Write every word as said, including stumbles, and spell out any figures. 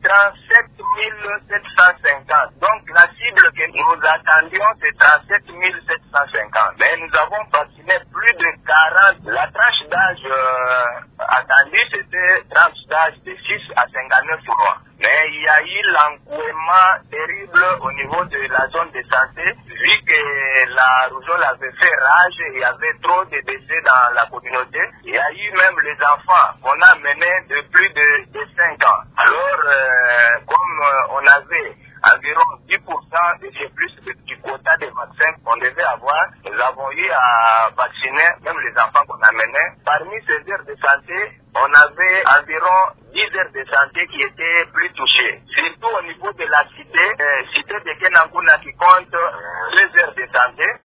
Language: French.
trente-sept mille sept cent cinquante. Donc la cible que nous attendions, c'est trente-sept mille sept cent cinquante. Mais nous avons vacciné plus de quarante. La tranche d'âge euh, attendue, c'était tranche d'âge de six à cinquante-neuf mois. Mais il y a eu l'encouement terrible au niveau de la zone de santé, vu que la rougeole avait fait rage, il y avait trop de décès dans la communauté. Il y a eu même les enfants qu'on a menés de plus de, de cinq ans. Alors, euh, comme euh, on avait environ dix pour cent de plus du quota de vaccins qu'on devait avoir, nous avons eu à vacciner même les enfants qu'on a menés. Parmi ces heures de santé, on avait environ dix heures de santé qui étaient plus touchées. Surtout au niveau de la cité, euh, cité de Kenankuna qui compte deux heures de santé.